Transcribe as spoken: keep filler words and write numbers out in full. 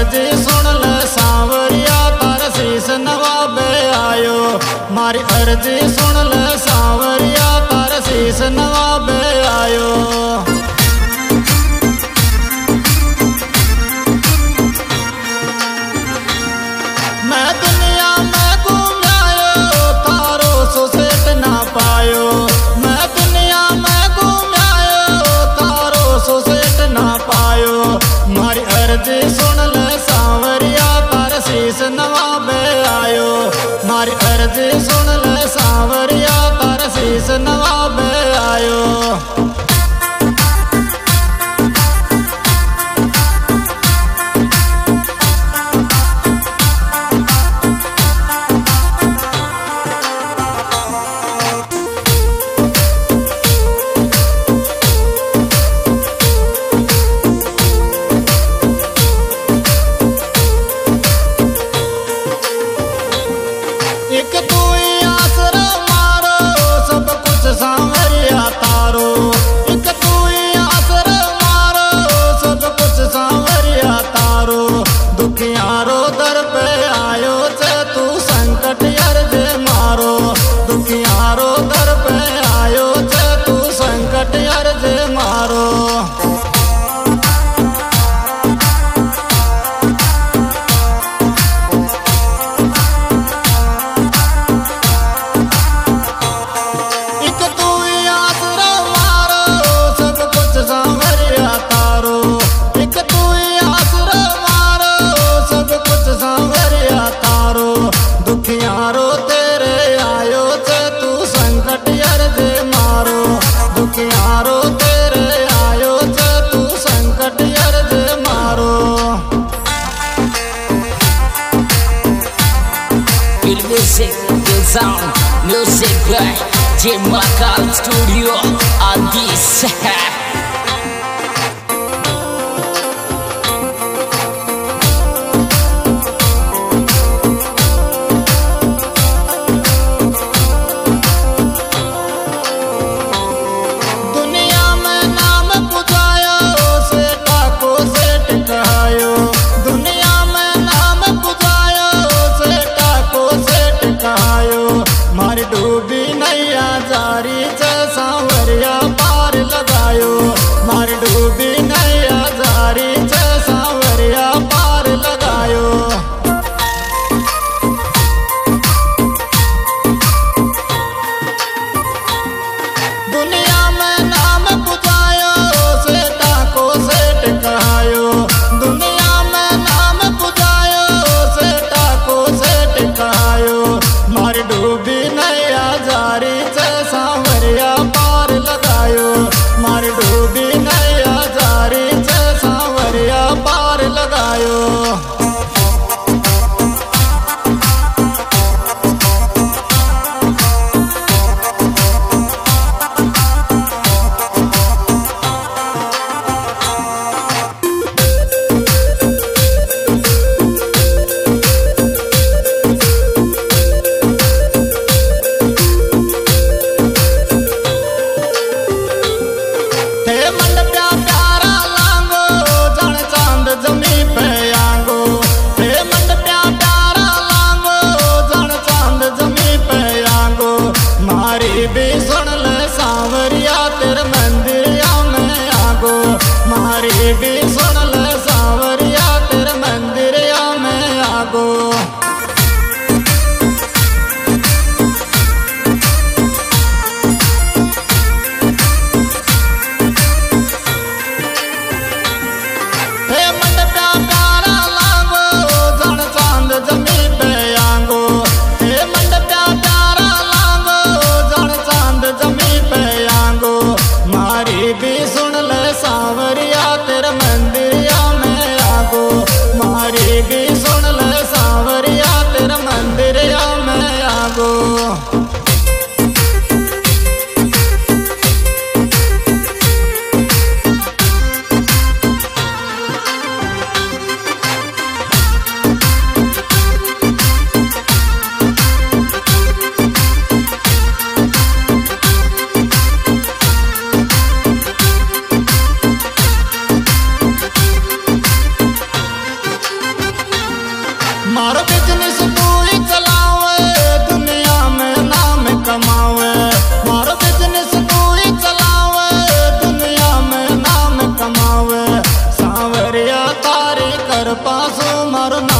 अर्जी सुन ले सांवरिया तार शीश नवाबे आयो। मारी अर्जी सुन ले सांवरिया तार शीश नवाबे आयो। मैं दुनिया में घूम आयो तारो सुसेट ना पायो। मैं दुनिया में घूम आयो तारो सुसेट ना पायो। मारी अर्जी सुन ले सांवरिया तार शीश नवाबे आयो। मारी अर्जी सुन ले सांवरिया तार शीश नवाबे आयो। एक तू ही आसरा मारो सब कुछ सांवरिया तारो। एक तू ही आसरा मारो सब कुछ सांवरिया तारो। दुखियारो दर पे आयो छे तू संकट अर्ज मारो। दुखियारो दर पे आयो छे तू संकट अर्ज मारो। दुखियारो तेरे आयो छे तू संकट अर्ज मारो। दुखियारो तेरे आयो छे तू संकट अर्ज मारो। Feel music, feel sound, music by J Makal Studio on this. मारी डूबी नैया जारी छे सांवरिया पार लगायो। मारो बिजनेस तू ही चलावे दुनिया में नाम कमावे मारो बिजनेस तू ही चलावे दुनिया में नाम कमावे सांवरिया तारी कर पासो मारो